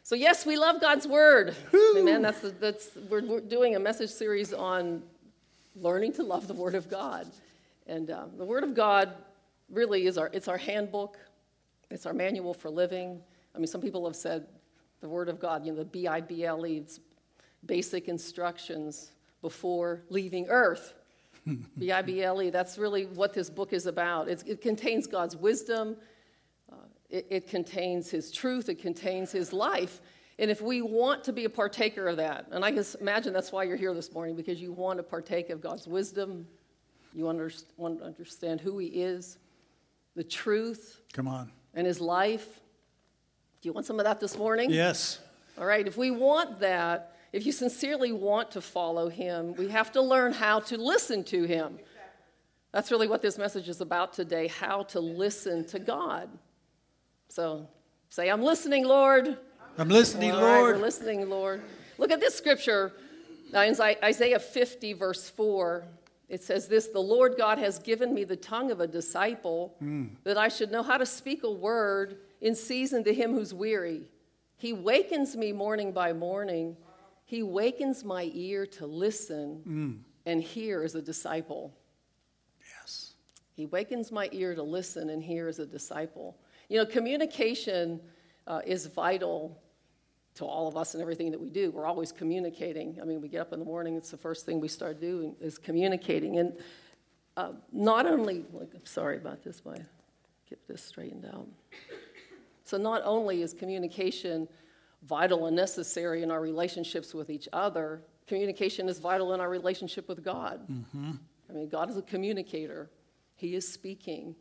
So yes, we love God's Word. Amen. We're doing a message series on learning to love the Word of God. And the Word of God really is our handbook. It's our manual for living. I mean, some people have said the Word of God, the Bible, it's basic instructions before leaving earth. Bible, that's really what this book is about. It contains God's wisdom. It contains His truth. It contains His life. And if we want to be a partaker of that, and I can imagine that's why you're here this morning, because you want to partake of God's wisdom. You want to understand who He is, the truth. Come on. And His life. Do you want some of that this morning? Yes. All right. If we want that, if you sincerely want to follow Him, we have to learn how to listen to Him. That's really what this message is about today, how to listen to God. So say, I'm listening, Lord. I'm listening, All Lord. Right, we're listening, Lord. Look at this scripture. In Isaiah 50, verse 4, it says this, the Lord God has given me the tongue of a disciple that I should know how to speak a word in season to him who's weary. He wakens me morning by morning. He wakens my ear to listen and hear as a disciple. Yes. He wakens my ear to listen and hear as a disciple. Communication is vital to all of us and everything that we do. We're always communicating. I mean, we get up in the morning, it's the first thing we start doing is communicating. And not only, I'm sorry about this, but I get this straightened out. So not only is communication vital and necessary in our relationships with each other, communication is vital in our relationship with God. Mm-hmm. I mean, God is a communicator. He is speaking.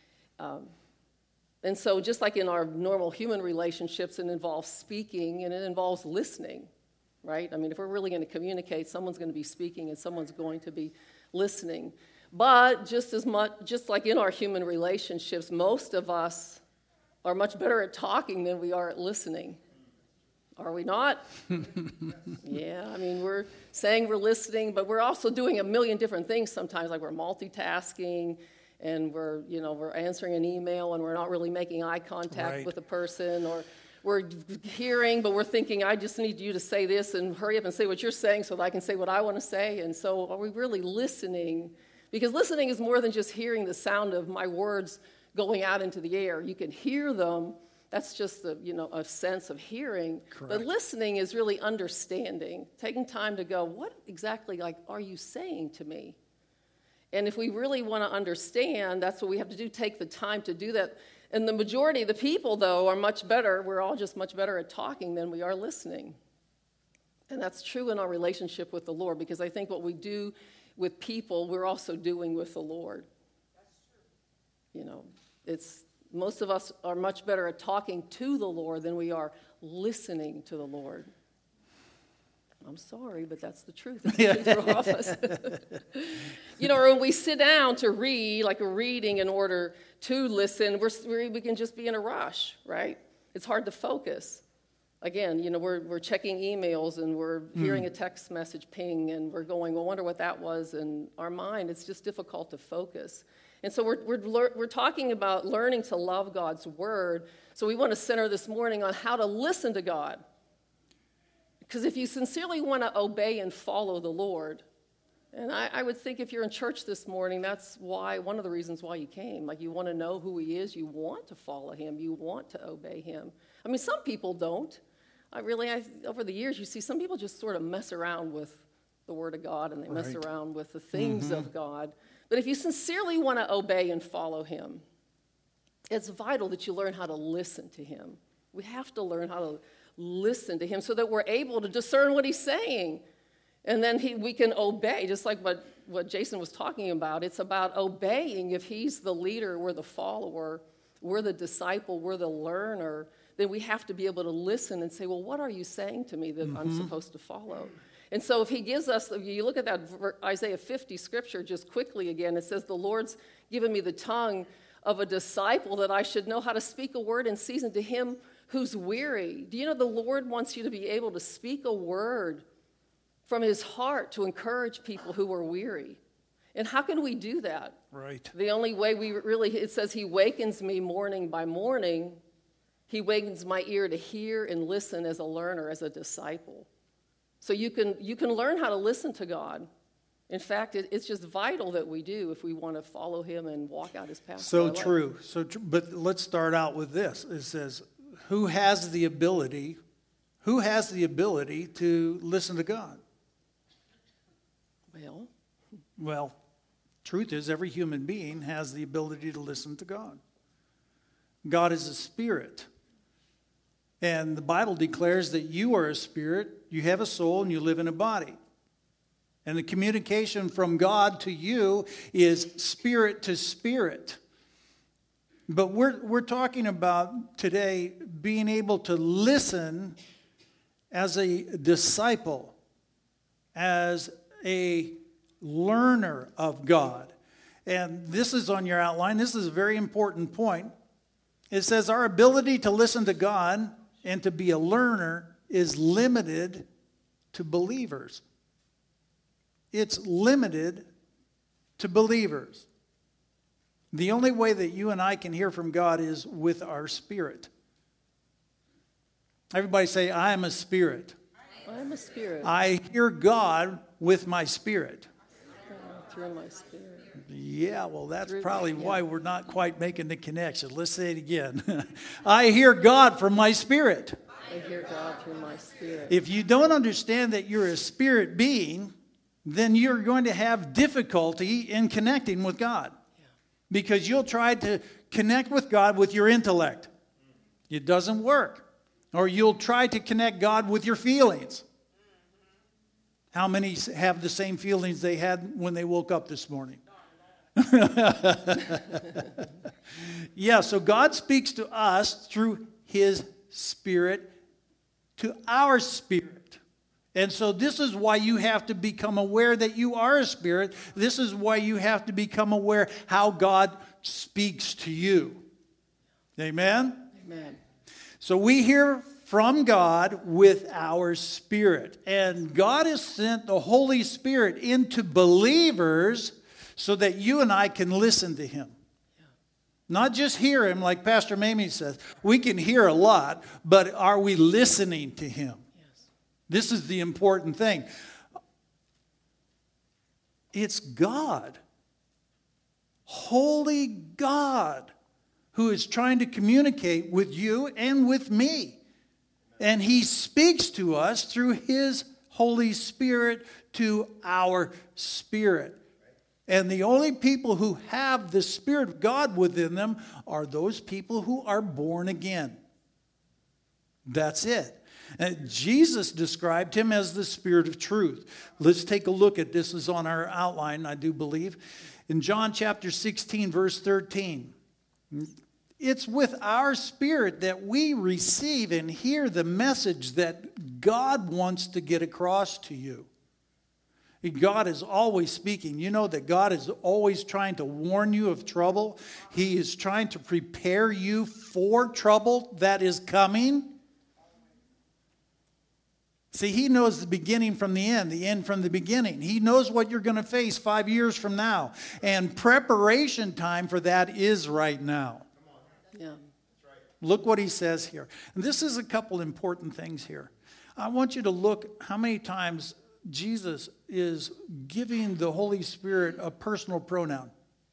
And so just like in our normal human relationships, it involves speaking and it involves listening, right? I mean, if we're really going to communicate, someone's going to be speaking and someone's going to be listening. But just like in our human relationships, most of us are much better at talking than we are at listening. Are we not? Yeah, I mean, we're saying we're listening, but we're also doing a million different things sometimes, like we're multitasking, and we're answering an email and we're not really making eye contact with the person, or we're hearing, but we're thinking, I just need you to say this and hurry up and say what you're saying so that I can say what I want to say. And so are we really listening? Because listening is more than just hearing the sound of my words going out into the air. You can hear them. That's just a sense of hearing. Correct. But listening is really understanding, taking time to go, what exactly are you saying to me? And if we really want to understand, that's what we have to do, take the time to do that. And the majority of the people, though, are much better. We're all just much better at talking than we are listening. And that's true in our relationship with the Lord, because I think what we do with people, we're also doing with the Lord. That's true. Most of us are much better at talking to the Lord than we are listening to the Lord. I'm sorry, but that's the truth. That's the truth for all of us. Or when we sit down to read, like we're reading in order to listen, we can just be in a rush, right? It's hard to focus. Again, we're checking emails and we're hearing a text message ping and we're going, well, I wonder what that was. In our mind, it's just difficult to focus. And so we're talking about learning to love God's word. So we want to center this morning on how to listen to God. Because if you sincerely want to obey and follow the Lord, and I would think if you're in church this morning, that's one of the reasons why you came. Like, you want to know who He is, you want to follow Him, you want to obey Him. I mean, some people don't. Over the years, you see some people just sort of mess around with the Word of God, and they mess around with the things of God. But if you sincerely want to obey and follow Him, it's vital that you learn how to listen to Him. We have to learn how to listen to Him so that we're able to discern what He's saying. And then we can obey, just like what Jason was talking about. It's about obeying. If He's the leader, we're the follower, we're the disciple, we're the learner, then we have to be able to listen and say, well, what are you saying to me that I'm supposed to follow? And so if He gives us, if you look at that Isaiah 50 scripture just quickly again, it says, the Lord's given me the tongue of a disciple that I should know how to speak a word in season to him who's weary. Do you know the Lord wants you to be able to speak a word from His heart to encourage people who are weary? And how can we do that? Right. The only way it says He wakens me morning by morning. He wakens my ear to hear and listen as a learner, as a disciple. So you can learn how to listen to God. In fact, it's just vital that we do if we want to follow him and walk out his path. So true. But let's start out with this. It says, who has the ability to listen to God? Well, truth is every human being has the ability to listen to God. God is a spirit. And the Bible declares that you are a spirit, you have a soul, and you live in a body. And the communication from God to you is spirit to spirit. But we're talking about today being able to listen as a disciple, as a learner of God. And this is on your outline. This is a very important point. It says our ability to listen to God and to be a learner is limited to believers. It's limited to believers. The only way that you and I can hear from God is with our spirit. Everybody say, I am a spirit. I am a spirit. I hear God with my spirit. Through my spirit. Yeah, well, that's probably why we're not quite making the connection. Let's say it again. I hear God from my spirit. I hear God through my spirit. If you don't understand that you're a spirit being, then you're going to have difficulty in connecting with God. Because you'll try to connect with God with your intellect. It doesn't work. Or you'll try to connect God with your feelings. How many have the same feelings they had when they woke up this morning? Yeah, so God speaks to us through his spirit to our spirit. And so this is why you have to become aware that you are a spirit. This is why you have to become aware how God speaks to you. Amen? Amen. So we hear from God with our spirit. And God has sent the Holy Spirit into believers so that you and I can listen to him. Not just hear him like Pastor Mamie says. We can hear a lot, but are we listening to him? This is the important thing. It's God, holy God, who is trying to communicate with you and with me. And he speaks to us through his Holy Spirit to our spirit. And the only people who have the Spirit of God within them are those people who are born again. That's it. And Jesus described him as the Spirit of truth. Let's take a look at this. This is on our outline, I do believe. In John chapter 16, verse 13. It's with our spirit that we receive and hear the message that God wants to get across to you. God is always speaking. You know that God is always trying to warn you of trouble. He is trying to prepare you for trouble that is coming. See, he knows the beginning from the end from the beginning. He knows what you're going to face 5 years from now. And preparation time for that is right now. Yeah. Look what he says here. And this is a couple important things here. I want you to look how many times Jesus is giving the Holy Spirit a personal pronoun.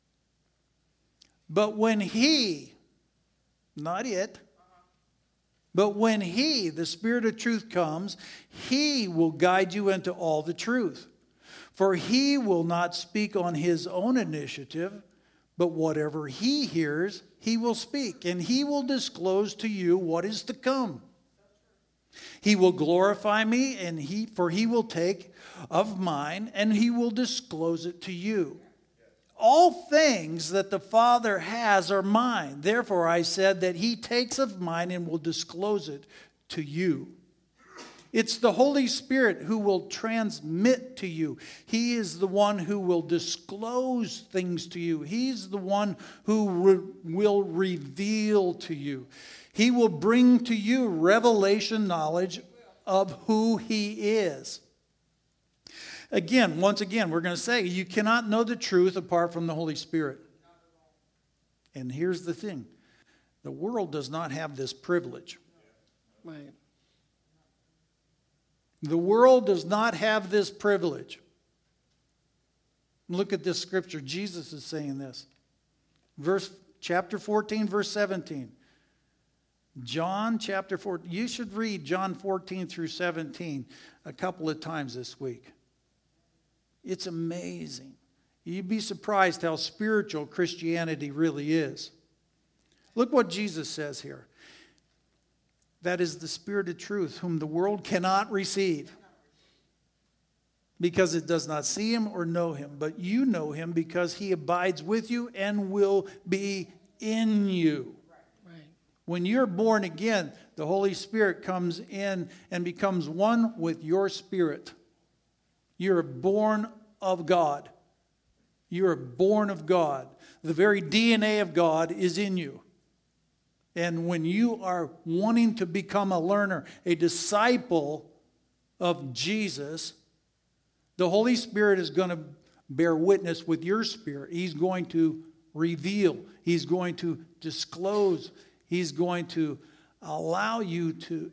But when he, not it, but when he, the Spirit of truth, comes, he will guide you into all the truth. For he will not speak on his own initiative, but whatever he hears, he will speak, and he will disclose to you what is to come. He will glorify me, and he will take of mine, and he will disclose it to you. All things that the Father has are mine. Therefore I said that he takes of mine and will disclose it to you. It's the Holy Spirit who will transmit to you. He is the one who will disclose things to you. He's the one who will reveal to you. He will bring to you revelation knowledge of who he is. Once again, we're going to say you cannot know the truth apart from the Holy Spirit. And here's the thing. The world does not have this privilege. Right. The world does not have this privilege. Look at this scripture. Jesus is saying this. Chapter 14, verse 17. John chapter 14. You should read John 14 through 17 a couple of times this week. It's amazing. You'd be surprised how spiritual Christianity really is. Look what Jesus says here. That is the Spirit of truth, whom the world cannot receive, because it does not see him or know him. But you know him, because he abides with you and will be in you. Right. When you're born again, the Holy Spirit comes in and becomes one with your spirit. You're born of God. You're born of God. The very DNA of God is in you. And when you are wanting to become a learner, a disciple of Jesus, the Holy Spirit is going to bear witness with your spirit. He's going to reveal. He's going to disclose. He's going to allow you to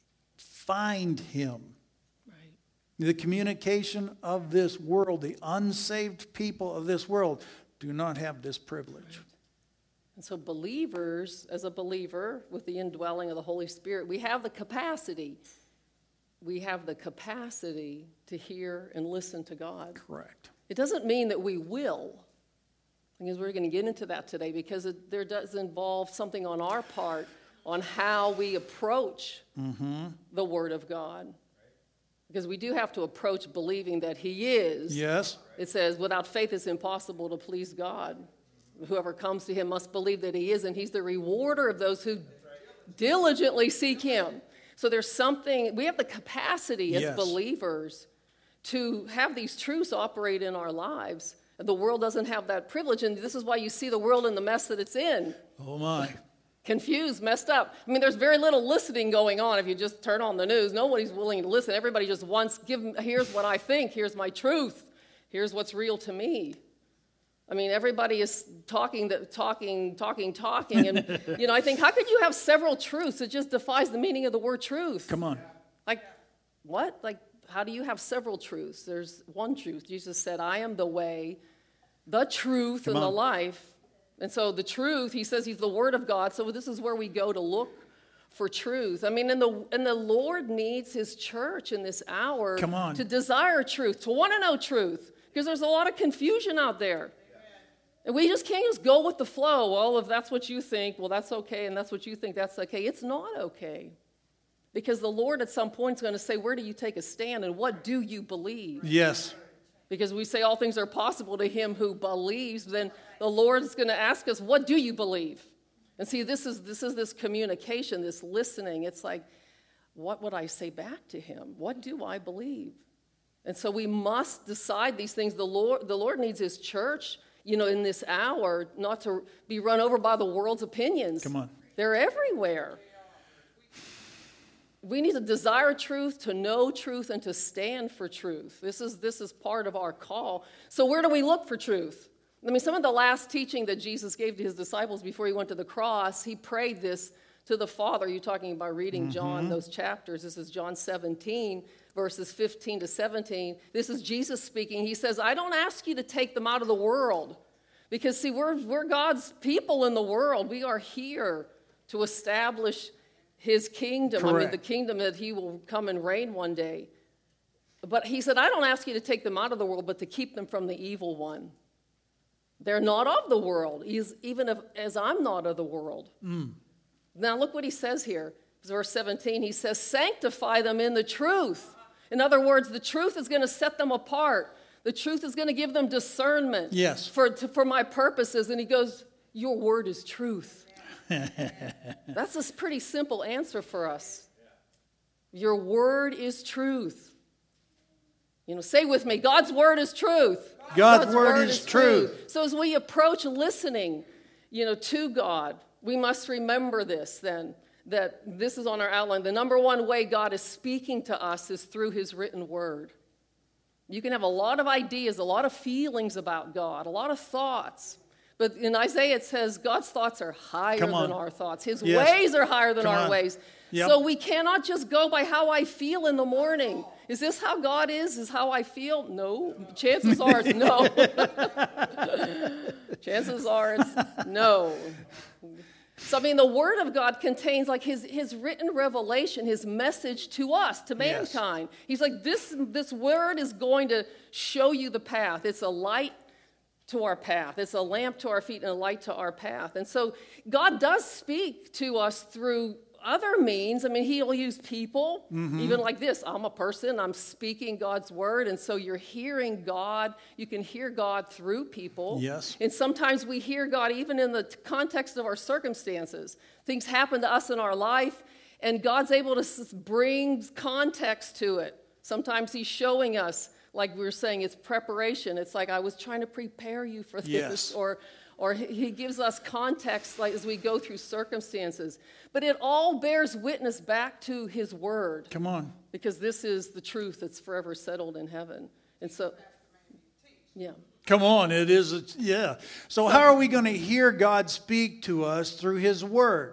find him. Right. The communication of this world, the unsaved people of this world, do not have this privilege. Right. And so believers, as a believer with the indwelling of the Holy Spirit, we have the capacity. We have the capacity to hear and listen to God. Correct. It doesn't mean that we will, because we're going to get into that today, because there does involve something on our part on how we approach the Word of God. Because we do have to approach believing that he is. Yes. It says, without faith it's impossible to please God. Whoever comes to him must believe that he is, and he's the rewarder of those who diligently seek him. So there's something, we have the capacity as believers to have these truths operate in our lives. The world doesn't have that privilege, and this is why you see the world in the mess that it's in. Oh my. Confused, messed up. I mean, there's very little listening going on if you just turn on the news. Nobody's willing to listen. Everybody just wants, here's what I think, here's my truth, here's what's real to me. I mean, everybody is talking, and, I think, how could you have several truths? It just defies the meaning of the word truth. Come on. Like, what? Like, how do you have several truths? There's one truth. Jesus said, I am the way, the truth, and the life. And so the truth, he says he's the Word of God, so this is where we go to look for truth. I mean, and the Lord needs his church in this hour to desire truth, to want to know truth, because there's a lot of confusion out there. And we just can't just go with the flow. Well, if that's what you think, well, that's okay, and that's what you think, that's okay. It's not okay. Because the Lord at some point is going to say, where do you take a stand, and what do you believe? Yes. Because we say all things are possible to him who believes, then the Lord is going to ask us, what do you believe? And see, this is this communication, this listening. It's like, what would I say back to him? What do I believe? And so we must decide these things. The Lord needs his church, in this hour, not to be run over by the world's opinions. Come on. They're everywhere. We need to desire truth, to know truth, and to stand for truth. This is part of our call. So where do we look for truth? I mean, some of the last teaching that Jesus gave to his disciples before he went to the cross, he prayed this to the Father. You're talking about reading John, those chapters. This is John 17, verses 15 to 17. This is Jesus speaking. He says, I don't ask you to take them out of the world. Because, see, we're God's people in the world. We are here to establish his kingdom. Correct. I mean, the kingdom that he will come and reign one day. But he said, I don't ask you to take them out of the world, but to keep them from the evil one. They're not of the world, even as I'm not of the world. Now, look what he says here. Verse 17, he says, sanctify them in the truth. In other words, the truth is going to set them apart. The truth is going to give them discernment for my purposes. And he goes, your word is truth. That's a pretty simple answer for us. Your word is truth. Say with me, God's word is truth. God's word is truth. So as we approach listening, to God, we must remember this then, that this is on our outline. The number one way God is speaking to us is through his written word. You can have a lot of ideas, a lot of feelings about God, a lot of thoughts. But in Isaiah it says God's thoughts are higher Come on. than our thoughts. His Yes. ways are higher than Come our on. ways. Yep. So we cannot just go by how I feel in the morning. Is this how God is? Is how I feel? No. Chances are it's no. Chances are it's no. So, I mean, the Word of God contains like his written revelation, his message to us, to Yes. mankind. He's like, this Word is going to show you the path. It's a light to our path. It's a lamp to our feet and a light to our path. And so God does speak to us through other means. I mean, he'll use people, even like this. I'm a person, I'm speaking God's word, and so you're hearing God. You can hear God through people. Yes. And sometimes we hear God even in the context of our circumstances. Things happen to us in our life, and God's able to bring context to it. Sometimes he's showing us, like we were saying, it's preparation. It's like, I was trying to prepare you for this. Yes. Or he gives us context like as we go through circumstances. But it all bears witness back to his word. Come on. Because this is the truth that's forever settled in heaven. And so, yeah. Come on, it is, yeah. So how are we going to hear God speak to us through his word?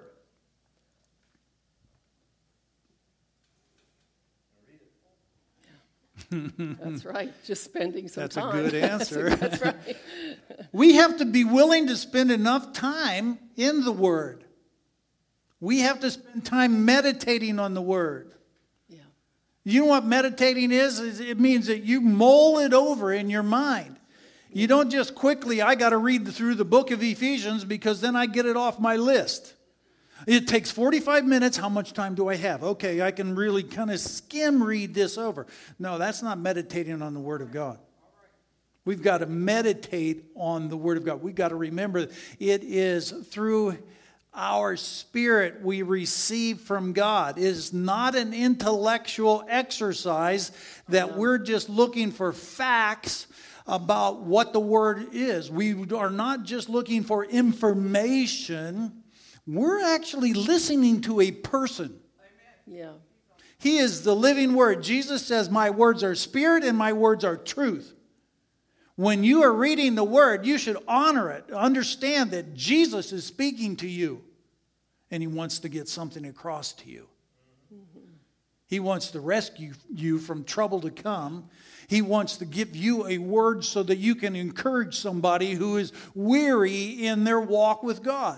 That's right. Just spending some That's time. a good answer. That's right. We have to be willing to spend enough time in the word. We have to spend time meditating on the word. Yeah. You know what meditating is? It means that you mull it over in your mind. You don't just quickly, I got to read through the book of Ephesians because then I get it off my list. It takes 45 minutes. How much time do I have? Okay, I can really kind of skim read this over. No, that's not meditating on the Word of God. We've got to meditate on the Word of God. We've got to remember it is through our spirit we receive from God. It is not an intellectual exercise that we're just looking for facts about what the Word is. We are not just looking for information. We're actually listening to a person. Yeah. He is the living word. Jesus says, my words are spirit and my words are truth. When you are reading the word, you should honor it. Understand that Jesus is speaking to you. And he wants to get something across to you. He wants to rescue you from trouble to come. He wants to give you a word so that you can encourage somebody who is weary in their walk with God.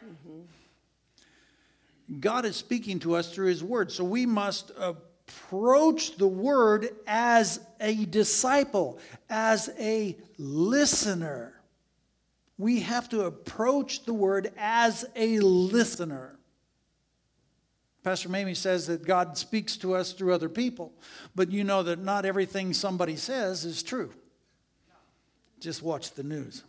God is speaking to us through his word. So we must approach the word as a disciple, as a listener. We have to approach the word as a listener. Pastor Mamie says that God speaks to us through other people. But you know that not everything somebody says is true. Just watch the news.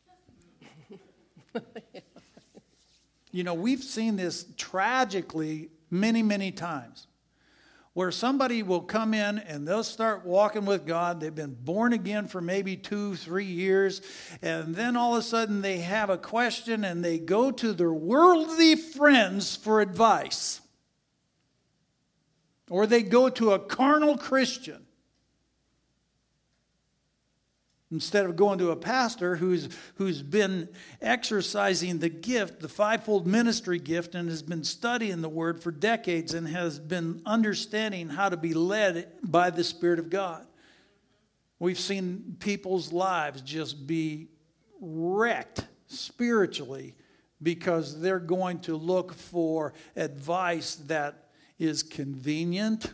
You know, we've seen this tragically many, many times. Where somebody will come in and they'll start walking with God. They've been born again for maybe 2-3 years. And then all of a sudden they have a question and they go to their worldly friends for advice. Or they go to a carnal Christian. Instead of going to a pastor who's been exercising the gift, the fivefold ministry gift, and has been studying the word for decades and has been understanding how to be led by the Spirit of God. We've seen people's lives just be wrecked spiritually because they're going to look for advice that is convenient,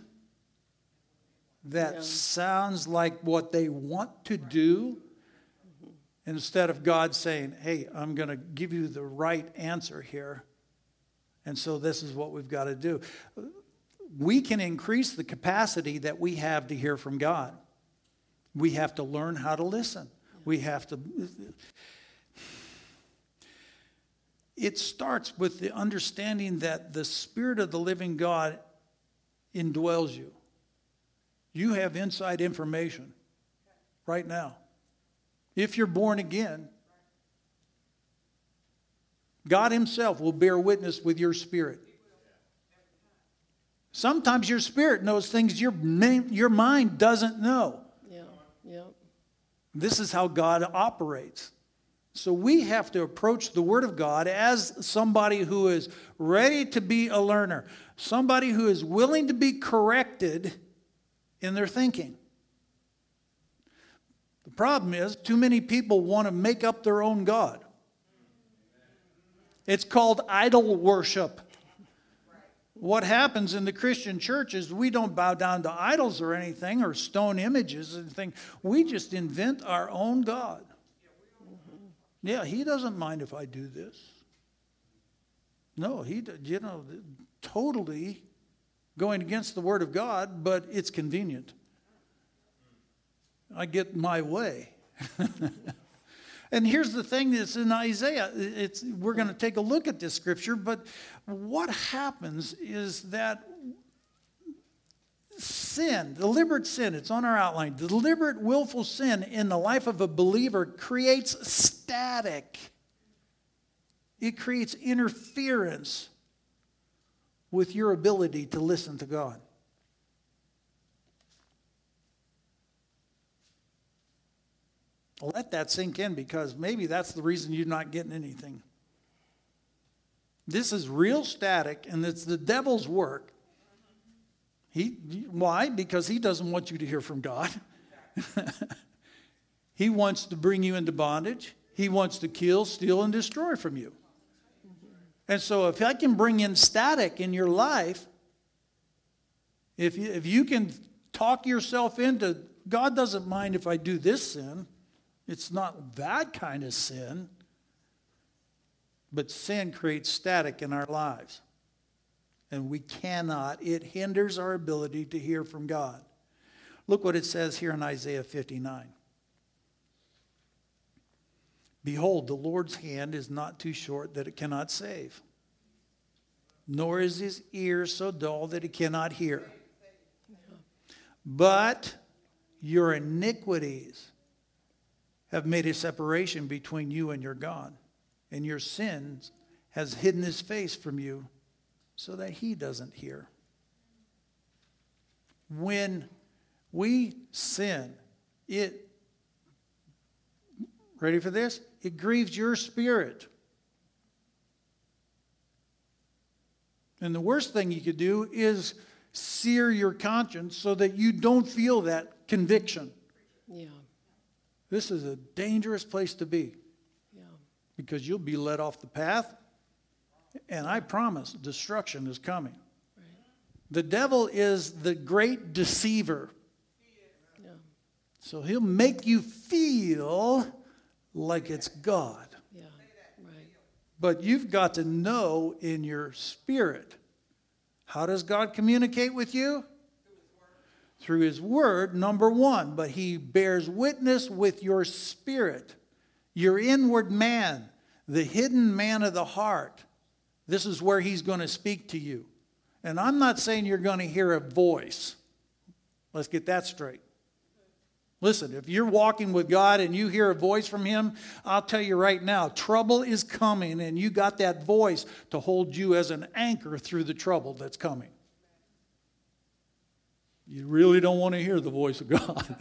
that sounds like what they want to do, instead of God saying, hey, I'm going to give you the right answer here. And so this is what we've got to do. We can increase the capacity that we have to hear from God. We have to learn how to listen. We have to... It starts with the understanding that the Spirit of the living God indwells you. You have inside information right now. If you're born again, God himself will bear witness with your spirit. Sometimes your spirit knows things your mind doesn't know. Yeah. This is how God operates. So we have to approach the Word of God as somebody who is ready to be a learner, somebody who is willing to be corrected in their thinking. The problem is, too many people want to make up their own God. It's called idol worship. What happens in the Christian church is we don't bow down to idols or anything, or stone images or anything. We just invent our own God. Yeah, he doesn't mind if I do this. No, totally going against the Word of God, but it's convenient. I get my way. And here's the thing that's in Isaiah. We're going to take a look at this scripture, but what happens is that sin, deliberate sin, it's on our outline, deliberate willful sin in the life of a believer creates static. It creates interference with your ability to listen to God. Let that sink in, because maybe that's the reason you're not getting anything. This is real static, and it's the devil's work. Why? Because he doesn't want you to hear from God. He wants to bring you into bondage. He wants to kill, steal, and destroy from you. And so if I can bring in static in your life, if you can talk yourself into, God doesn't mind if I do this sin. It's not that kind of sin. But sin creates static in our lives. And we cannot. It hinders our ability to hear from God. Look what it says here in Isaiah 59. Behold, the Lord's hand is not too short that it cannot save, nor is his ear so dull that it cannot hear. But your iniquities have made a separation between you and your God, and your sins has hidden his face from you so that he doesn't hear. When we sin, ready for this? It grieves your spirit. And the worst thing you could do is sear your conscience so that you don't feel that conviction. Yeah. This is a dangerous place to be. Yeah. Because you'll be led off the path. And I promise, destruction is coming. Right. The devil is the great deceiver. Yeah. So he'll make you feel like it's God. Yeah. Right. But you've got to know in your spirit. How does God communicate with you? Through his word, number one. But he bears witness with your spirit, your inward man, the hidden man of the heart. This is where he's going to speak to you. And I'm not saying you're going to hear a voice. Let's get that straight. Listen, if you're walking with God and you hear a voice from him, I'll tell you right now, trouble is coming, and you got that voice to hold you as an anchor through the trouble that's coming. You really don't want to hear the voice of God.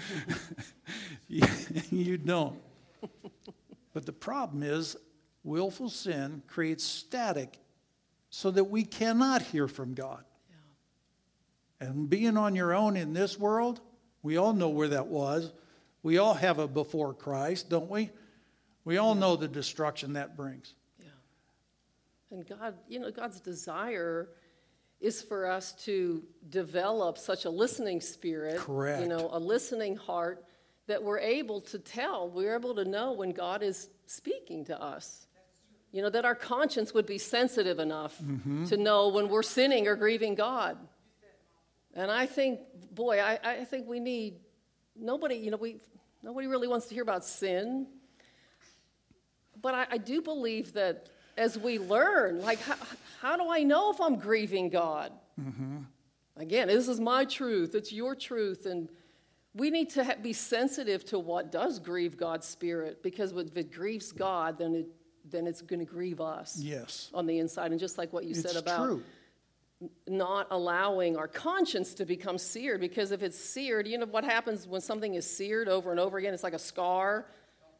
You don't. But the problem is, willful sin creates static so that we cannot hear from God. Yeah. And being on your own in this world, we all know where that was. We all have a before Christ, don't we? We all know the destruction that brings. Yeah. And God, God's desire is for us to develop such a listening spirit, correct, a listening heart, that we're able to know when God is speaking to us. That our conscience would be sensitive enough to know when we're sinning or grieving God. And I think, I think we need, nobody really wants to hear about sin. But I do believe that as we learn, how do I know if I'm grieving God? Mm-hmm. Again, this is my truth. It's your truth. And we need to be sensitive to what does grieve God's spirit. Because if it grieves God, then it's going to grieve us. Yes. On the inside. And just like what you said about true. Not allowing our conscience to become seared. Because if it's seared, what happens when something is seared over and over again? It's like a scar.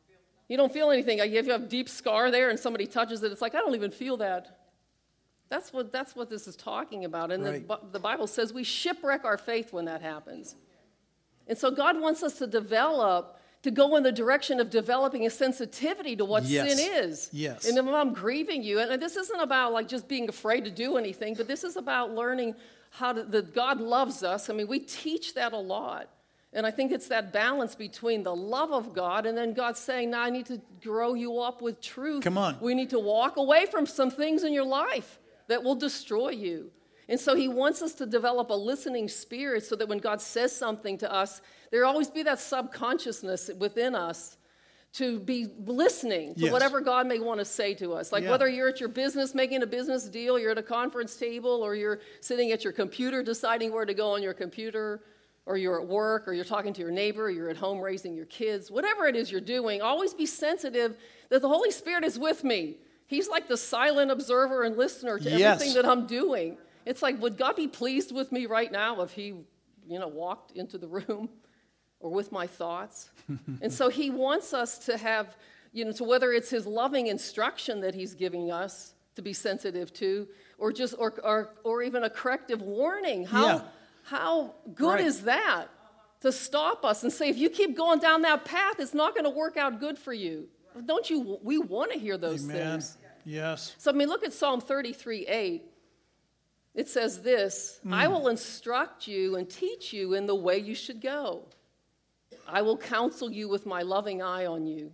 You don't feel anything. If you have a deep scar there and somebody touches it, it's like, I don't even feel that. That's what this is talking about. And Right. the Bible says we shipwreck our faith when that happens. And so God wants us to go in the direction of developing a sensitivity to what Yes. sin is. Yes. And if I'm grieving you, and this isn't about like just being afraid to do anything, but this is about learning that God loves us. I mean, we teach that a lot. And I think it's that balance between the love of God and then God saying, now I need to grow you up with truth. Come on. We need to walk away from some things in your life that will destroy you. And so he wants us to develop a listening spirit so that when God says something to us, there always be that subconsciousness within us to be listening to Yes. whatever God may want to say to us. Like Yeah. whether you're at your business making a business deal, you're at a conference table, or you're sitting at your computer deciding where to go on your computer, or you're at work, or you're talking to your neighbor, or you're at home raising your kids, whatever it is you're doing, always be sensitive that the Holy Spirit is with me. He's like the silent observer and listener to Yes. everything that I'm doing. It's like, would God be pleased with me right now if he, walked into the room or with my thoughts? And so he wants us to have, to whether it's his loving instruction that he's giving us to be sensitive to, or just, or even a corrective warning. How good Right. is that to stop us and say, if you keep going down that path, it's not going to work out good for you. We want to hear those Amen. things. Yes. So, look at Psalm 33:8. It says this, I will instruct you and teach you in the way you should go. I will counsel you with my loving eye on you.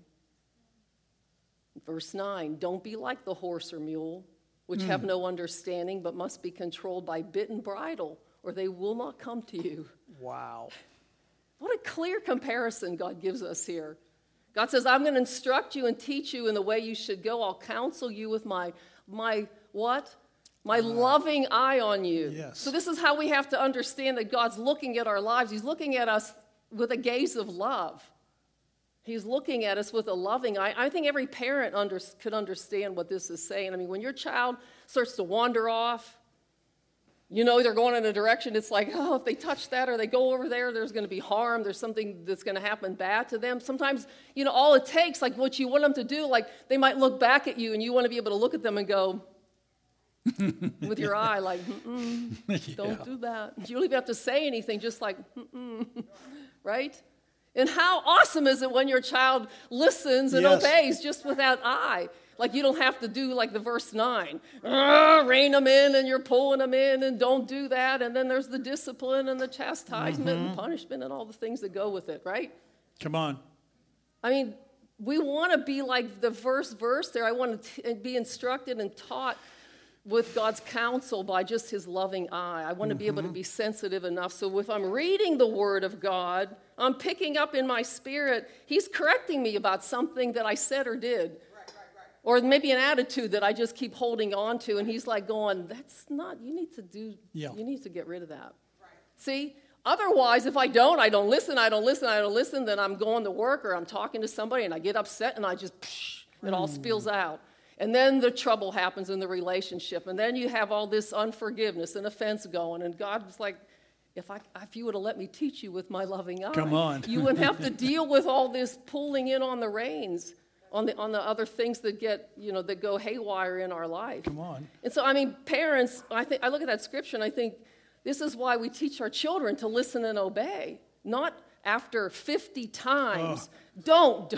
Verse 9, don't be like the horse or mule, which have no understanding, but must be controlled by bit and bridle, or they will not come to you. Wow. What a clear comparison God gives us here. God says, I'm going to instruct you and teach you in the way you should go. I'll counsel you with my what? My loving eye on you. Yes. So this is how we have to understand that God's looking at our lives. He's looking at us with a gaze of love. He's looking at us with a loving eye. I think every parent could understand what this is saying. When your child starts to wander off, they're going in a direction, it's like, oh, if they touch that or they go over there, there's going to be harm. There's something that's going to happen bad to them. Sometimes, all it takes, like what you want them to do, like they might look back at you and you want to be able to look at them and go, with your eye, like, don't do that. You don't even have to say anything, just like, right? And how awesome is it when your child listens and Yes. obeys just with that eye? Like you don't have to do like the verse 9, rein them in and you're pulling them in and don't do that. And then there's the discipline and the chastisement and punishment and all the things that go with it, right? Come on. We want to be like the first verse there. I want to be instructed and taught with God's counsel by just his loving eye. I want to be able to be sensitive enough. So if I'm reading the word of God, I'm picking up in my spirit, he's correcting me about something that I said or did. Or maybe an attitude that I just keep holding on to. And he's like going, that's not, you need to get rid of that. Right. See? Otherwise, if I don't listen, then I'm going to work or I'm talking to somebody and I get upset and I just, it all spills out. And then the trouble happens in the relationship. And then you have all this unforgiveness and offense going. And God's like, if you would have let me teach you with my loving eye, come on. you wouldn't have to deal with all this pulling in on the reins, on the other things that get, that go haywire in our life. Come on. And so, parents, I look at that scripture and I think this is why we teach our children to listen and obey, not after 50 times. Don't.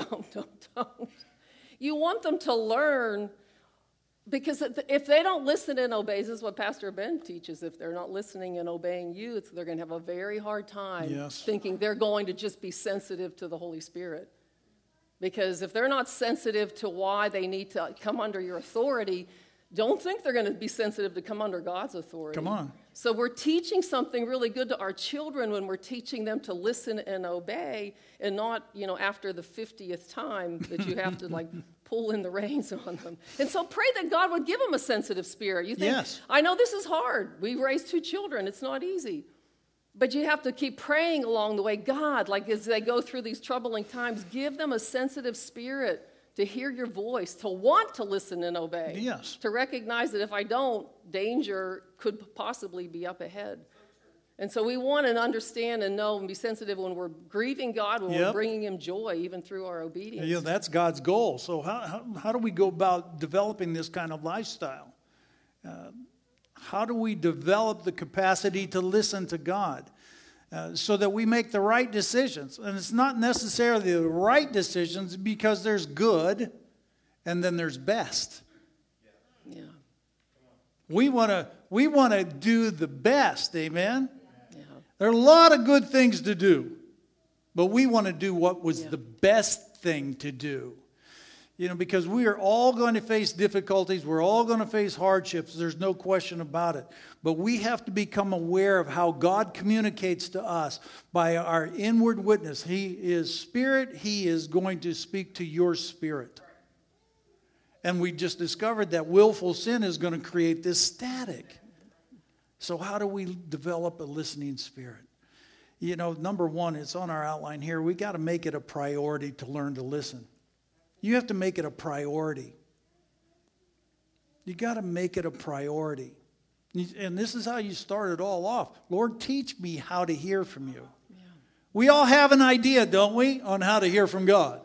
You want them to learn, because if they don't listen and obey, this is what Pastor Ben teaches, if they're not listening and obeying you, they're going to have a very hard time thinking they're going to just be sensitive to the Holy Spirit. Because if they're not sensitive to why they need to come under your authority, don't think they're going to be sensitive to come under God's authority. Come on. So we're teaching something really good to our children when we're teaching them to listen and obey, and not, after the 50th time that you have to pull in the reins on them. And so pray that God would give them a sensitive spirit. You think, yes. I know this is hard. We raised 2 children. It's not easy. But you have to keep praying along the way. God, as they go through these troubling times, give them a sensitive spirit to hear your voice, to want to listen and obey. Yes. To recognize that if I don't, danger could possibly be up ahead. And so we want to understand and know and be sensitive when we're grieving God, when we're bringing him joy, even through our obedience. Yeah, that's God's goal. So how do we go about developing this kind of lifestyle? How do we develop the capacity to listen to God so that we make the right decisions? And it's not necessarily the right decisions, because there's good and then there's best. Yeah. We want to do the best, amen? Yeah. There are a lot of good things to do, but we want to do what was the best thing to do. You know, because we are all going to face difficulties. We're all going to face hardships. There's no question about it. But we have to become aware of how God communicates to us by our inward witness. He is spirit. He is going to speak to your spirit. And we just discovered that willful sin is going to create this static. So how do we develop a listening spirit? You know, number one, it's on our outline here. We got to make it a priority to learn to listen. You have to make it a priority. You got to make it a priority. And this is how you start it all off. Lord, teach me how to hear from you. Yeah. We all have an idea, don't we, on how to hear from God?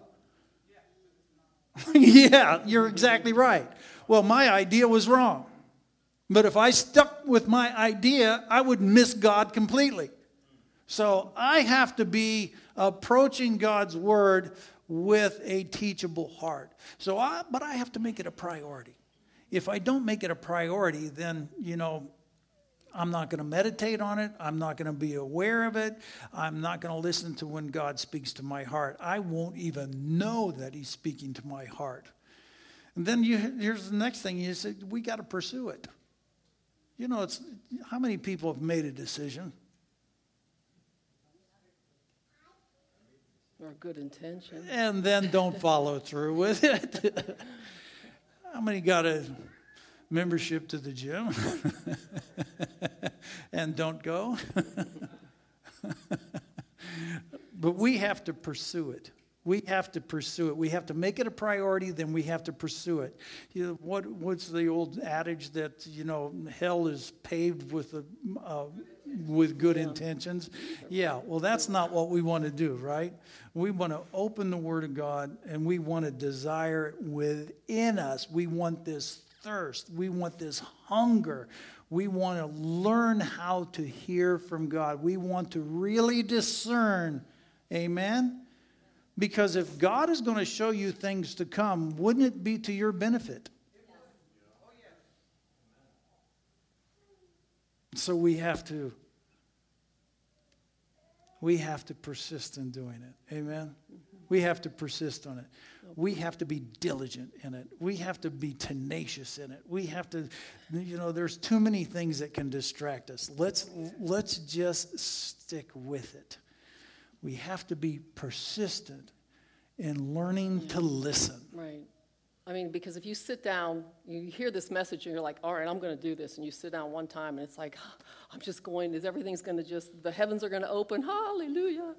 Yeah, you're exactly right. Well, my idea was wrong. But if I stuck with my idea, I would miss God completely. So I have to be approaching God's word with a teachable heart. But I have to make it a priority. If I don't make it a priority, then, you know, I'm not going to meditate on it. I'm not going to be aware of it. I'm not going to listen to when God speaks to my heart. I won't even know that he's speaking to my heart. And then here's the next thing. You say, we got to pursue it. You know, how many people have made a decision? Or good intention. And then don't follow through with it. How many got a membership to the gym and don't go? But we have to pursue it. We have to pursue it. We have to make it a priority, then we have to pursue it. You know, what's the old adage that, you know, hell is paved with good intentions? Yeah, well, that's not what we want to do, right? We want to open the Word of God, and we want to desire it within us. We want this thirst. We want this hunger. We want to learn how to hear from God. We want to really discern. Amen? Because if God is going to show you things to come, wouldn't it be to your benefit? So we have to persist in doing it. Amen? We have to persist on it. We have to be diligent in it. We have to be tenacious in it. We have to, you know, there's too many things that can distract us. Let's just stick with it. We have to be persistent in learning to listen. Right. I mean, because if you sit down, you hear this message and you're like, all right, I'm going to do this. And you sit down one time and it's like, I'm just going, everything's going to just, the heavens are going to open. Hallelujah.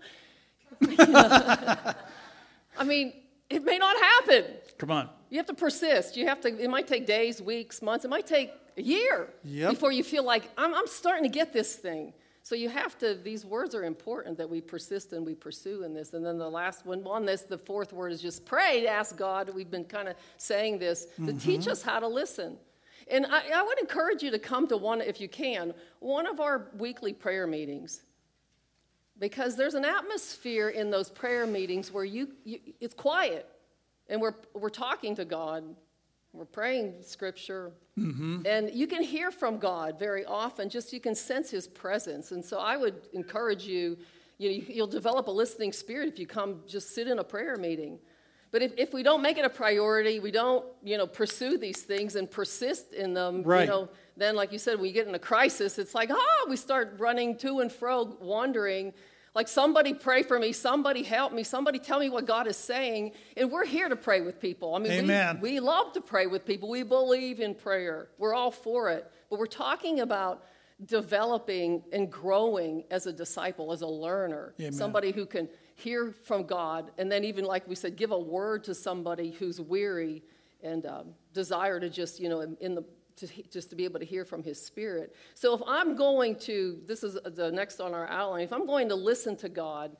I mean, it may not happen. Come on. You have to persist. It might take days, weeks, months. It might take a year before you feel like, I'm starting to get this thing. So you have to, these words are important that we persist and we pursue in this. And then the last one on this, the fourth word is just pray, ask God. We've been kind of saying this to teach us how to listen. And I would encourage you to come to one, if you can, one of our weekly prayer meetings. Because there's an atmosphere in those prayer meetings where it's quiet. And we're talking to God. We're praying scripture. And you can hear from God very often. Just you can sense his presence. And so I would encourage you, you'll develop a listening spirit if you come just sit in a prayer meeting. But if we don't make it a priority, we don't, pursue these things and persist in them, right. Then like you said, when you get in a crisis, it's like, we start running to and fro, wandering. Like, somebody pray for me, somebody help me, somebody tell me what God is saying. And we're here to pray with people. I mean, Amen. We love to pray with people. We believe in prayer. We're all for it. But we're talking about developing and growing as a disciple, as a learner. Amen. Somebody who can hear from God. And then even, like we said, give a word to somebody who's weary and desire to just, in just to be able to hear from his Spirit. So if I'm going to, this is the next on our outline, if I'm going to listen to God,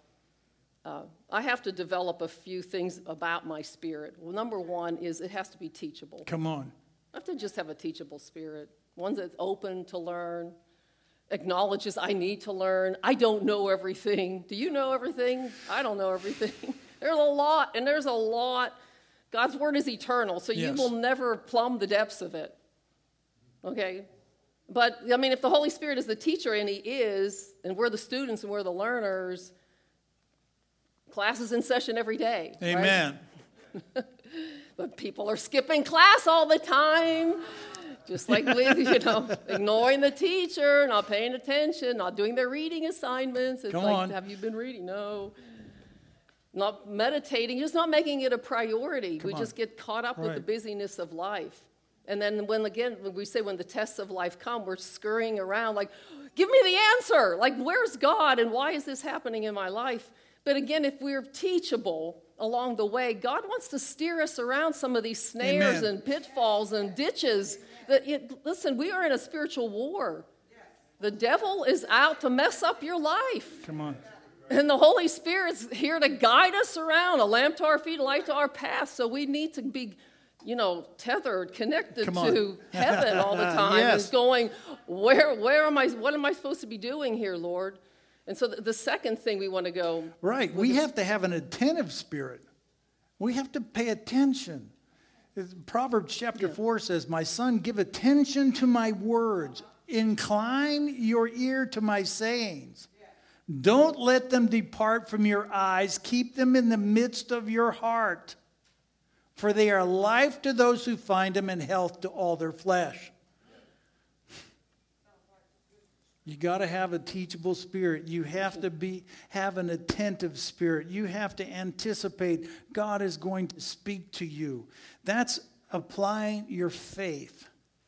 I have to develop a few things about my spirit. Well, number one is it has to be teachable. Come on. I have to just have a teachable spirit, one that's open to learn, acknowledges I need to learn. I don't know everything. Do you know everything? I don't know everything. There's a lot. God's word is eternal, so you will never plumb the depths of it. Okay? But, I mean, if the Holy Spirit is the teacher, and he is, and we're the students and we're the learners, class is in session every day. Amen. Right? But people are skipping class all the time, just like with, ignoring the teacher, not paying attention, not doing their reading assignments. It's have you been reading? No. Not meditating, just not making it a priority. We just get caught up with the busyness of life. And then when the tests of life come, we're scurrying around like, give me the answer. Like, where's God and why is this happening in my life? But again, if we're teachable along the way, God wants to steer us around some of these snares and pitfalls and ditches. Listen, we are in a spiritual war. The devil is out to mess up your life. Come on. And the Holy Spirit's here to guide us around, a lamp to our feet, a light to our path. So we need to be, tethered, connected to heaven all the time. Yes. And going, where am I? What am I supposed to be doing here, Lord? And so the second thing we want to go. Right. We have to have an attentive spirit. We have to pay attention. Proverbs chapter 4 says, my son, give attention to my words. Incline your ear to my sayings. Don't let them depart from your eyes. Keep them in the midst of your heart. For they are life to those who find them and health to all their flesh. You got to have a teachable spirit. You have to have an attentive spirit. You have to anticipate God is going to speak to you. That's applying your faith.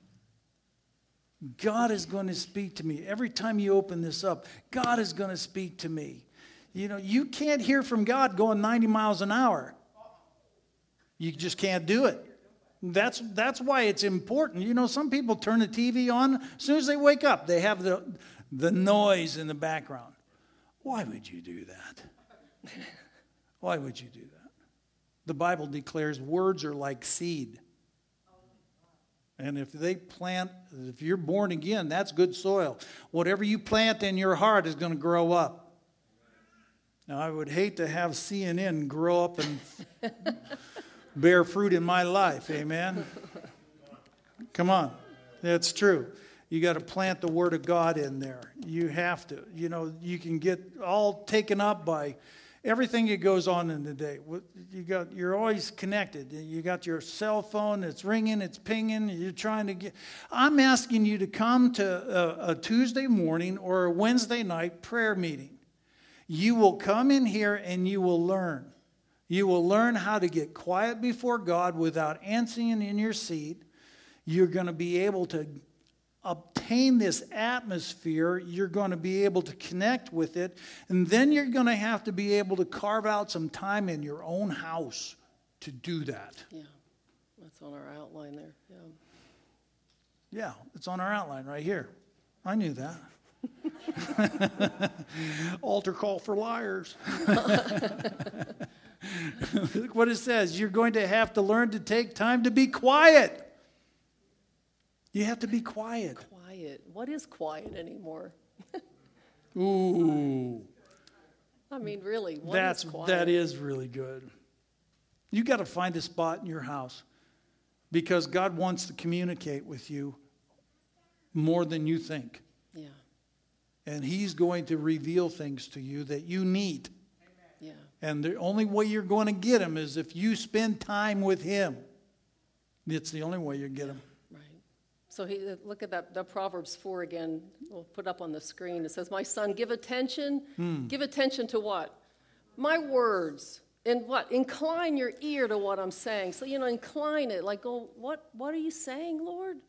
God is going to speak to me. Every time you open this up, God is going to speak to me. You can't hear from God going 90 miles an hour. You just can't do it. That's why it's important. Some people turn the TV on. As soon as they wake up, they have the noise in the background. Why would you do that? Why would you do that? The Bible declares words are like seed. And if you're born again, that's good soil. Whatever you plant in your heart is going to grow up. Now, I would hate to have CNN grow up and bear fruit in my life. Amen? Come on. That's true. You got to plant the Word of God in there. You have to. You can get all taken up by everything that goes on in the day. You're always connected. You got your cell phone, it's ringing, it's pinging. You're trying to get. I'm asking you to come to a Tuesday morning or a Wednesday night prayer meeting. You will come in here and you will learn. You will learn how to get quiet before God without answering in your seat. You're going to be able to obtain this atmosphere. You're going to be able to connect with it. And then you're going to have to be able to carve out some time in your own house to do that. Yeah, that's on our outline there. Yeah, it's on our outline right here. I knew that. Altar call for liars. Look what it says. You're going to have to learn to take time to be quiet. You have to be quiet. Quiet. What is quiet anymore? Ooh. I mean, really, what is quiet? That is really good. You got to find a spot in your house because God wants to communicate with you more than you think. Yeah. And He's going to reveal things to you that you need. Yeah. And the only way you're going to get Him is if you spend time with Him. It's the only way you get Him. So look at that Proverbs 4 again. We'll put up on the screen. It says, my son, give attention. Give attention to what? My words. And what? Incline your ear to what I'm saying. So, incline it. Like, go, what are you saying, Lord?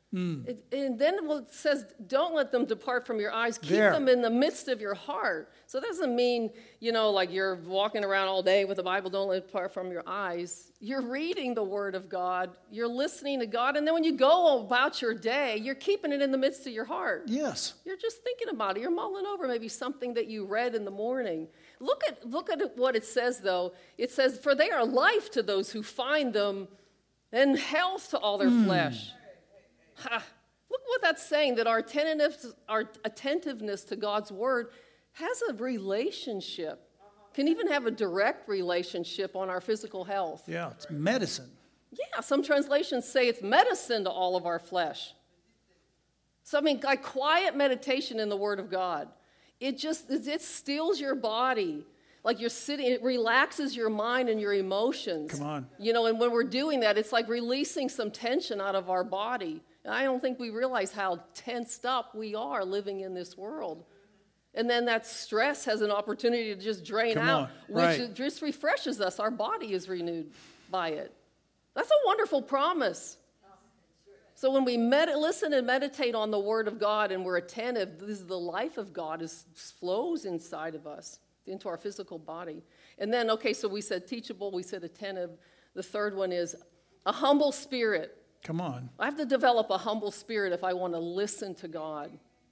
And then it says, don't let them depart from your eyes. Keep There. them in the midst of your heart. So that doesn't mean, like you're walking around all day with the Bible, don't let it depart from your eyes. You're reading the Word of God. You're listening to God. And then when you go about your day, you're keeping it in the midst of your heart. Yes. You're just thinking about it. You're mulling over maybe something that you read in the morning. Look at what it says, though. It says, for they are life to those who find them and health to all their flesh. Ha. Look what that's saying, that our attentiveness to God's word has a relationship, can even have a direct relationship on our physical health. Yeah, it's medicine. Yeah, some translations say it's medicine to all of our flesh. So, like quiet meditation in the Word of God, it steals your body. Like you're sitting, it relaxes your mind and your emotions. Come on. And when we're doing that, it's like releasing some tension out of our body. And I don't think we realize how tensed up we are living in this world. And then that stress has an opportunity to just drain out, which just refreshes us. Our body is renewed by it. That's a wonderful promise. So when we listen and meditate on the Word of God and we're attentive, the life of God flows inside of us, into our physical body. And then, so we said teachable, we said attentive. The third one is a humble spirit. Come on. I have to develop a humble spirit if I want to listen to God.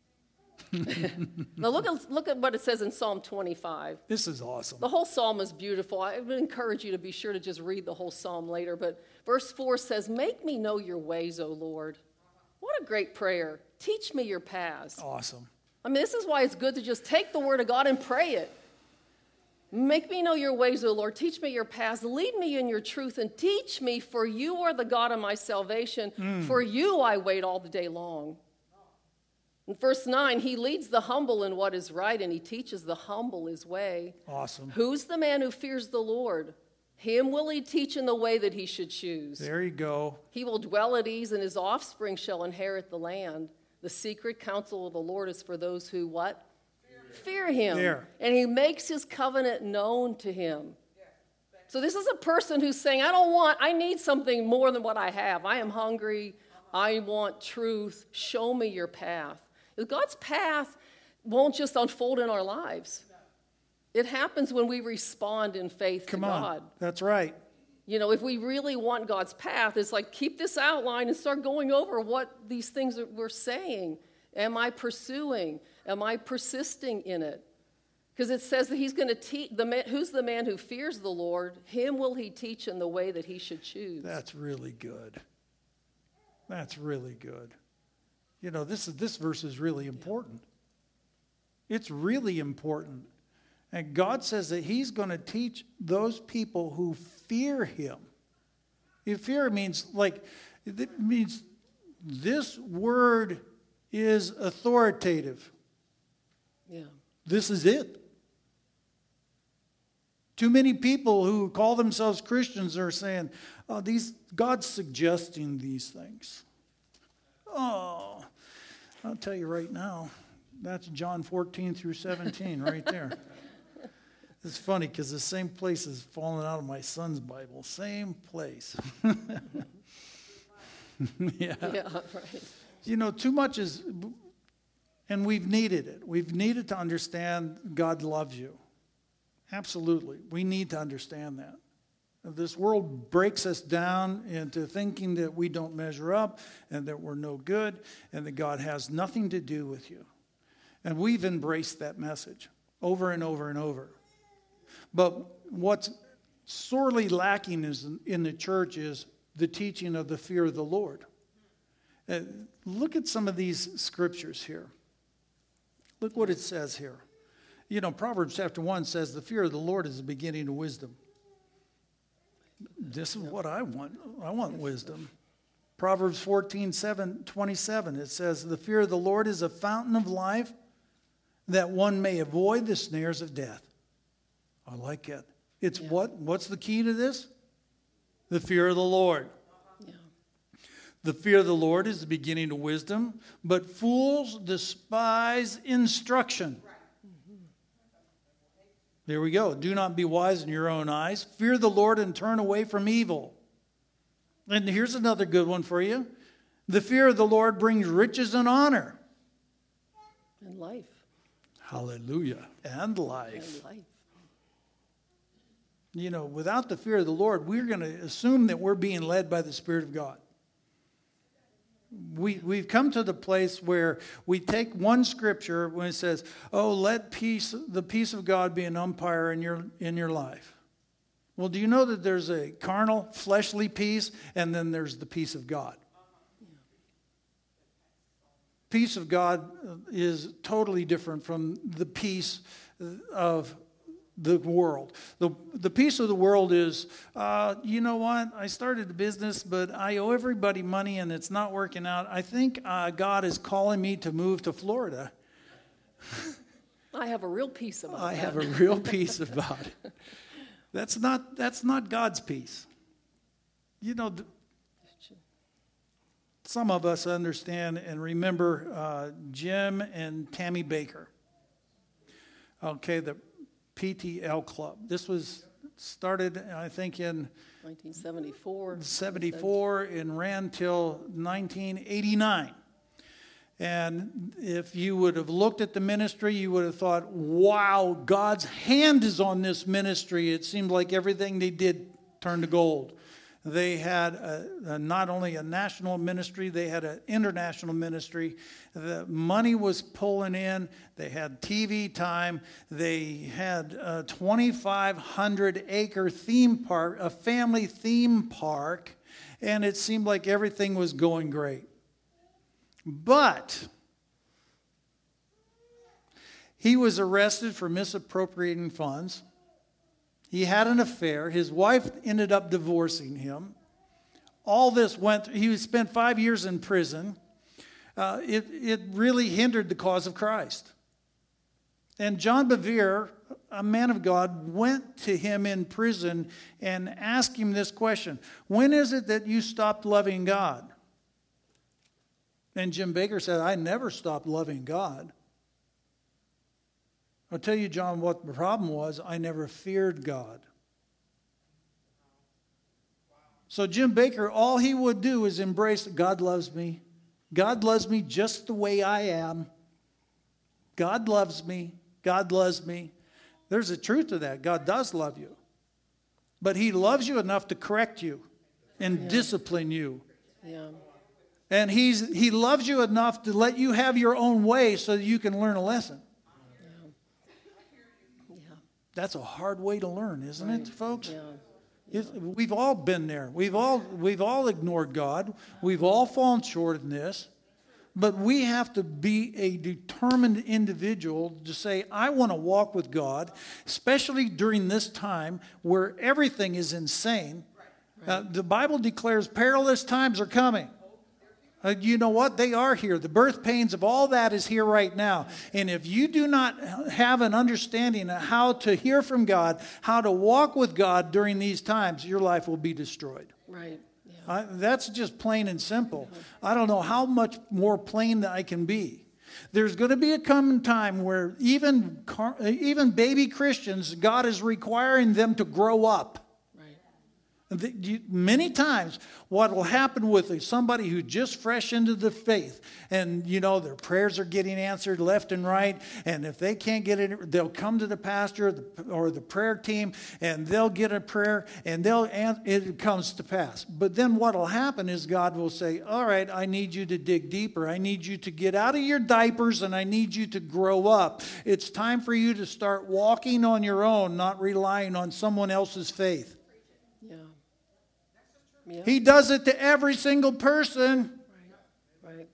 Now look at what it says in Psalm 25. This is awesome. The whole psalm is beautiful. I would encourage you to be sure to just read the whole psalm later. But verse 4 says, make me know your ways, O Lord. What a great prayer. Teach me your paths. Awesome. This is why it's good to just take the word of God and pray it. Make me know your ways, O Lord. Teach me your paths. Lead me in your truth and teach me, for you are the God of my salvation. For you I wait all the day long. In verse 9, he leads the humble in what is right, and he teaches the humble his way. Awesome. Who's the man who fears the Lord? Him will he teach in the way that he should choose. There you go. He will dwell at ease, and his offspring shall inherit the land. The secret counsel of the Lord is for those who what? Fear him. There. And he makes his covenant known to him. So this is a person who's saying, I need something more than what I have. I am hungry. I want truth. Show me your path. God's path won't just unfold in our lives. It happens when we respond in faith to God. That's right. If we really want God's path, it's like keep this outline and start going over what these things we're saying. Am I pursuing? Am I persisting in it? Because it says that he's going to teach, who's the man who fears the Lord? Him will he teach in the way that he should choose. That's really good. That's really good. This verse is really important. It's really important. And God says that he's going to teach those people who fear him. Fear means this word is authoritative. Yeah. This is it. Too many people who call themselves Christians are saying, God's suggesting these things. Oh, I'll tell you right now, that's John 14 through 17 right there. It's funny because the same place is falling out of my son's Bible. Same place. Yeah, right. Too much is, and we've needed it. We've needed to understand God loves you. Absolutely. We need to understand that. This world breaks us down into thinking that we don't measure up and that we're no good and that God has nothing to do with you. And we've embraced that message over and over and over. But what's sorely lacking in the church is the teaching of the fear of the Lord. Look at some of these scriptures here. Look what it says here. Proverbs chapter 1 says the fear of the Lord is the beginning of wisdom. This is what I want. I want wisdom. Proverbs 14:27, it says, the fear of the Lord is a fountain of life, that one may avoid the snares of death. I like it. It's what's the key to this? The fear of the Lord. Yeah. The fear of the Lord is the beginning of wisdom, but fools despise instruction. There we go. Do not be wise in your own eyes. Fear the Lord and turn away from evil. And here's another good one for you. The fear of the Lord brings riches and honor. And life. Hallelujah. And life. And life. You know, without the fear of the Lord, we're going to assume that we're being led by the Spirit of God. We've come to the place where we take one scripture when it says, "Oh, let the peace of God be an umpire in your life." Well, do you know that there's a carnal, fleshly peace, and then there's the peace of God? Peace of God is totally different from the peace of the world. The peace of the world is, you know what? I started a business, but I owe everybody money and it's not working out. I think God is calling me to move to Florida. I have a real peace about that. I have a real peace about it. That's not God's peace. You know, some of us understand and remember Jim and Tammy Baker. Okay, the PTL Club. This was started, I think, in 1974. And ran till 1989. And if you would have looked at the ministry, you would have thought, wow, God's hand is on this ministry. It seemed like everything they did turned to gold. They had not only a national ministry, they had an international ministry. The money was pulling in. They had TV time. They had a 2,500-acre theme park, a family theme park, and it seemed like everything was going great. But he was arrested for misappropriating funds. He had an affair. His wife ended up divorcing him. All this he spent 5 years in prison. It really hindered the cause of Christ. And John Bevere, a man of God, went to him in prison and asked him this question: when is it that you stopped loving God? And Jim Baker said, I never stopped loving God. I'll tell you, John, what the problem was. I never feared God. So Jim Baker, all he would do is embrace, God loves me. God loves me just the way I am. God loves me. God loves me. There's a truth to that. God does love you. But he loves you enough to correct you and discipline you. Yeah. And he loves you enough to let you have your own way so that you can learn a lesson. That's a hard way to learn, isn't it, folks? Yeah. We've all been there. We've all ignored God. We've all fallen short in this. But we have to be a determined individual to say, I want to walk with God, especially during this time where everything is insane. Right. The Bible declares perilous times are coming. You know what? They are here. The birth pains of all that is here right now. And if you do not have an understanding of how to hear from God, how to walk with God during these times, your life will be destroyed. Right. Yeah. That's just plain and simple. I don't know how much more plain that I can be. There's going to be a coming time where even baby Christians, God is requiring them to grow up. Many times what will happen with somebody who just fresh into the faith and, you know, their prayers are getting answered left and right, and if they can't get it, they'll come to the pastor or the prayer team and they'll get a prayer and it comes to pass. But then what will happen is God will say, all right, I need you to dig deeper. I need you to get out of your diapers and I need you to grow up. It's time for you to start walking on your own, not relying on someone else's faith. Yeah. Yeah. He does it to every single person. Right.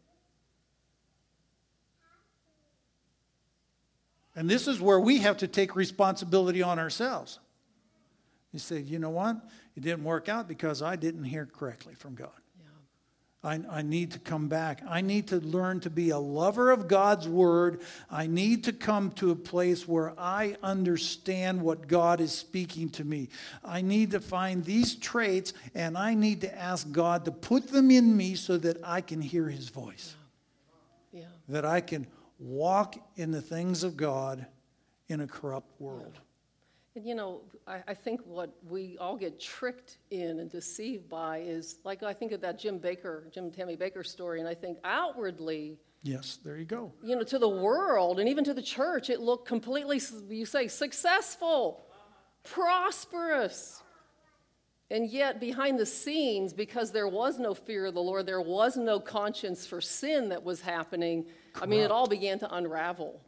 And this is where we have to take responsibility on ourselves. You say, you know what? It didn't work out because I didn't hear correctly from God. I need to come back. I need to learn to be a lover of God's word. I need to come to a place where I understand what God is speaking to me. I need to find these traits and I need to ask God to put them in me so that I can hear his voice. Yeah. That I can walk in the things of God in a corrupt world. And I think what we all get tricked in and deceived by is, like, I think of that Jim Tammy Baker story, and I think outwardly, Yes, there you go. to the world and even to the church, it looked completely, you say, successful, prosperous. And yet, behind the scenes, because there was no fear of the Lord, there was no conscience for sin that was happening, it all began to unravel.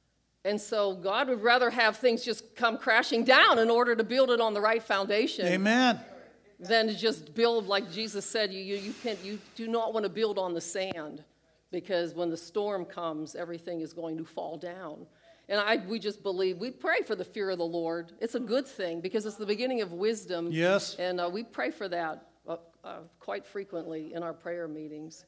And so God would rather have things just come crashing down in order to build it on the right foundation. Amen. Than to just build, like Jesus said, you do not want to build on the sand, because when the storm comes, everything is going to fall down. And we just believe, we pray for the fear of the Lord. It's a good thing because it's the beginning of wisdom. Yes. And we pray for that quite frequently in our prayer meetings.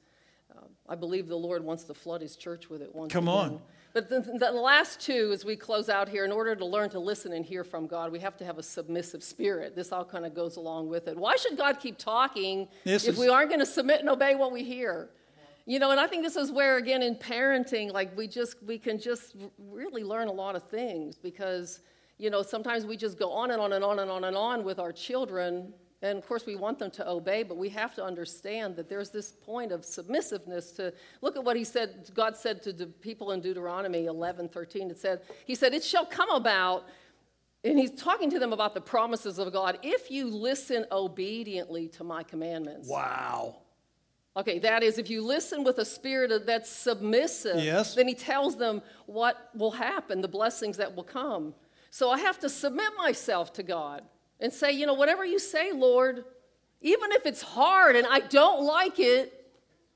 I believe the Lord wants to flood his church with it once again. Come on. But the last two, as we close out here, in order to learn to listen and hear from God, we have to have a submissive spirit. This all kind of goes along with it. Why should God keep talking if we aren't going to submit and obey what we hear? And I think this is where, again, in parenting, like we can just really learn a lot of things because, sometimes we just go on and on and on and on and on with our children. And, of course, we want them to obey, but we have to understand that there's this point of submissiveness to look at what God said to the people in Deuteronomy 11:13. He said, it shall come about, and he's talking to them about the promises of God, if you listen obediently to my commandments. Wow. Okay, that is, if you listen with a spirit that's submissive, yes, then he tells them what will happen, the blessings that will come. So I have to submit myself to God. And say, whatever you say, Lord, even if it's hard and I don't like it,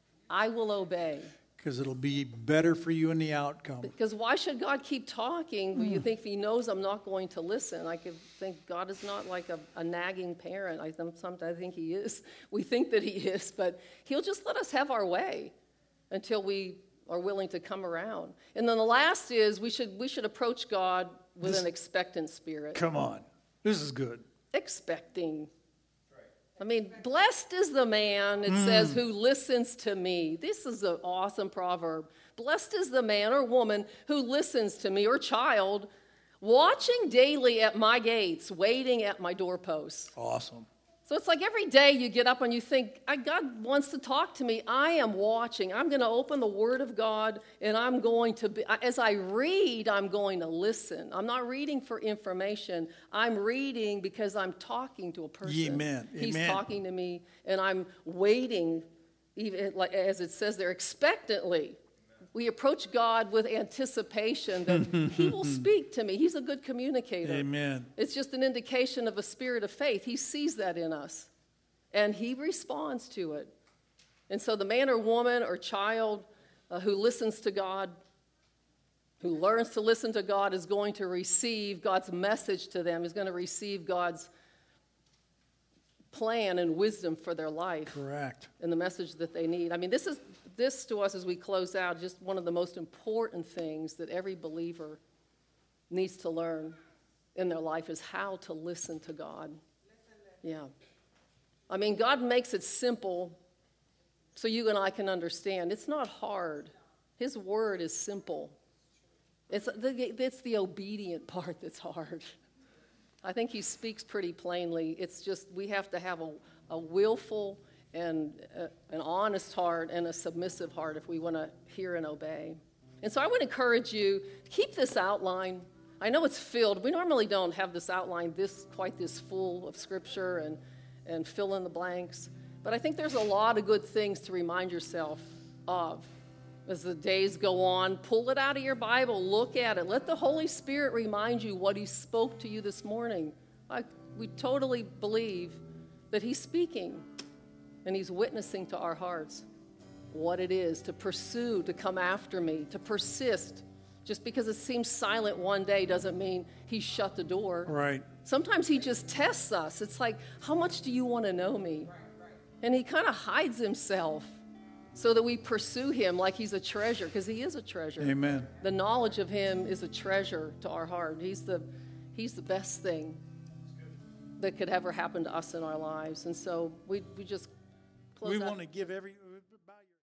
I will obey. Because it'll be better for you in the outcome. Because why should God keep talking when you think if he knows I'm not going to listen? I could think God is not like a nagging parent. Sometimes I think he is. We think that he is, but he'll just let us have our way until we are willing to come around. And then the last is we should approach God with an expectant spirit. Come on. This is good. Expecting. Blessed is the man, it says, who listens to me. This is an awesome proverb. Blessed is the man or woman who listens to me, or child, watching daily at my gates, waiting at my doorposts. Awesome. So it's like every day you get up and you think, God wants to talk to me. I am watching. I'm going to open the Word of God, and I'm going to be, as I read, I'm going to listen. I'm not reading for information. I'm reading because I'm talking to a person. Amen. He's Amen. talking to me, and I'm waiting, even like as it says there, expectantly. We approach God with anticipation that he will speak to me. He's a good communicator. Amen. It's just an indication of a spirit of faith. He sees that in us, and he responds to it. And so the man or woman or child who listens to God, who learns to listen to God, is going to receive God's message to them, is going to receive God's plan and wisdom for their life. Correct. And the message that they need. This to us as we close out, just one of the most important things that every believer needs to learn in their life is how to listen to God. Yeah. God makes it simple so you and I can understand. It's not hard. His word is simple. It's the obedient part that's hard. I think he speaks pretty plainly. It's just we have to have a willful and an honest heart and a submissive heart if we want to hear and obey. And so I would encourage you to keep this outline. I know it's filled. We normally don't have this outline quite this full of scripture and fill in the blanks. But I think there's a lot of good things to remind yourself of. As the days go on, pull it out of your Bible, look at it. Let the Holy Spirit remind you what he spoke to you this morning. We totally believe that he's speaking and he's witnessing to our hearts what it is to pursue, to come after me, to persist. Just because it seems silent one day doesn't mean he shut the door. Right. Sometimes he just tests us. It's like, how much do you want to know me? And he kind of hides himself so that we pursue him like he's a treasure, because he is a treasure. Amen. The knowledge of him is a treasure to our heart. He's the best thing that could ever happen to us in our lives. And so we just close out. We want to give every...